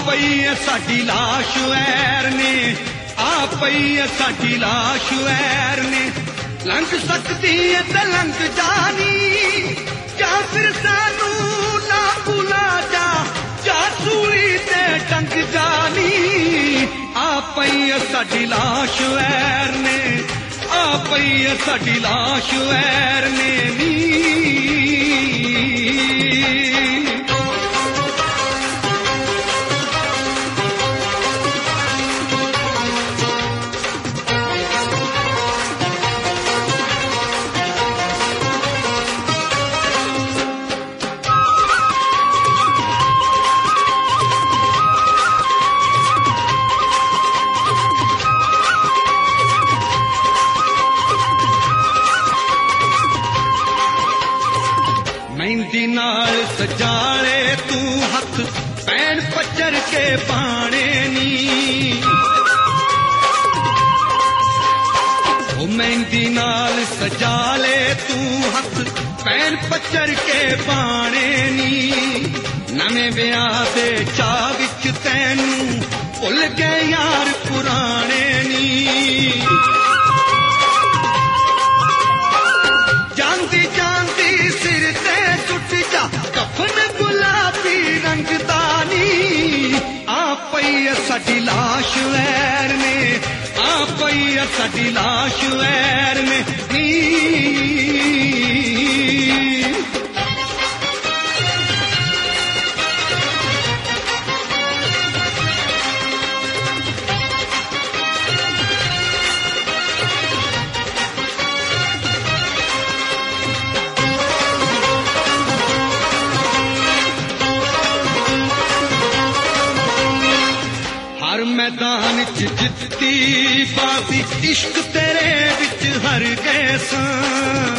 पई साडी लाश वैर ने, आ पई साडी लाश वैर ने। लंघ सकती है ते लंघ जानी, क्या फिर सानू ना भुला जा सूली ते टंग जानी। आ पई साडी लाश वैर ने, आ पई साडी लाश वैर ने नी। मेहंदी नाल सजाले तू हथ पैन पचर के पाने नी। ओ मेहंदी नाल सजाले तू हथ पैन पचर के पाने नी। नवे ब्याह दे चाह विच तैनू भुल गए यार पुराने नी। जानती जानती सिर ते टुट जा कफन गुलाबी रंग दानी। आ पई साडी लाश वैर ने, आ पई साडी लाश वैर ने नी। हर मैदान च जितती बाजी इश्क तेरे विच हर गए सां।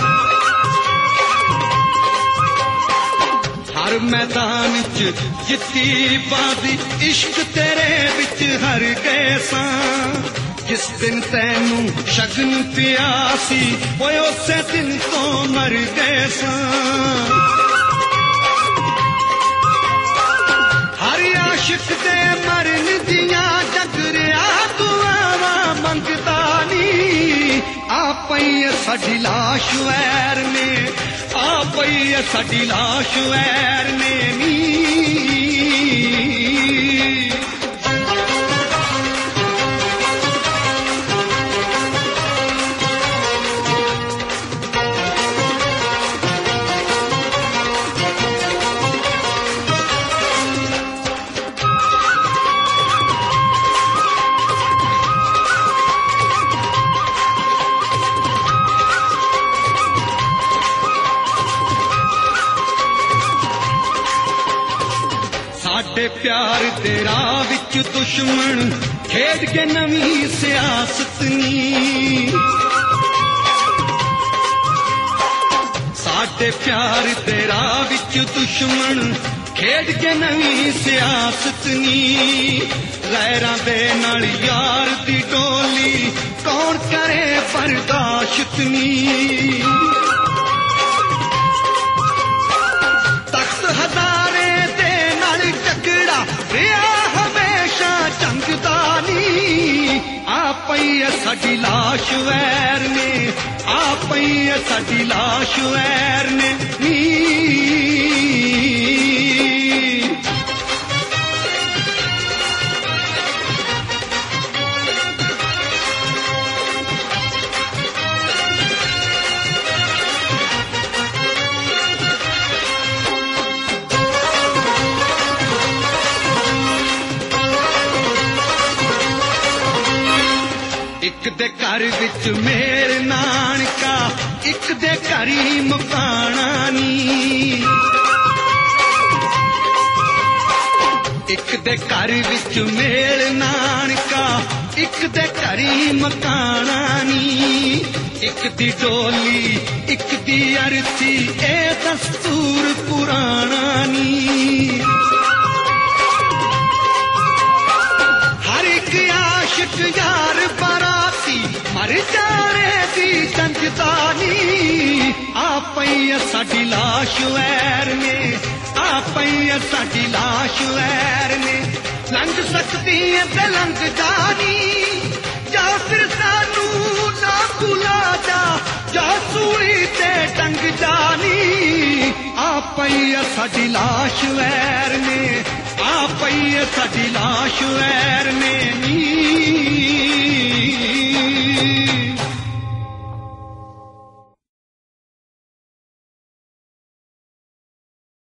हर मैदान च जितती बाजी इश्क तेरे विच हर गए सां। जिस दिन तैनू शगन पियासी ओए उसे दिन तो मर गए सां। हर आशिक दे मरन दिया जगरिया दुआवा मंगदा नी। आ पई साडी लाश वैर ने, आ पई साडी लाश वैर ने नी। साडे प्यार दे राह विच दुश्मन खेड के नवी सियासत नी। साडे प्यार दे राह विच दुश्मन खेड के नवी सियासत नी। लहरां दे नाल यार दी डोली कौन करे बर्दाश्त नी। तख्त हजारे दे नाल टकड़ा रिया हमेशा जंगदा नी। आ पई साडी लाश वैर ने, आ पई साडी लाश वैर ने नी। एक दे घर विच मेर नानका, एक दे घर ही मकाना नी। एक दे घर विच मेर नानका, एक दे घर ही मकाना नी। एक दी डोली एक दी अरसी ए दस्तूर पुराना नी। हर एक आशिक यार बराती मर जाने दी जंजदानी। आ पई साडी लाश वैर ने, आ पई साडी लाश वैर ने। ਲੰਘ ਸਕਦੀ ਏ ਤੇ ਲੰਘ ਜਾਣੀ ਜਾਂ ਫਿਰ ਸਾਨੂੰ ਨਾ ਭੁਲਾ ਜਾ ਜਾਂ ਸੂਲੀ ਤੇ ਟੰਗ ਜਾਣੀ ਆ ਪਈ ਏ ਸਾਡੀ ਲਾਸ਼ ਵੈਰ ਨੇ ਆ ਪਈ ਏ ਸਾਡੀ ਲਾਸ਼ ਵੈਰ ਨੇ ਨੀ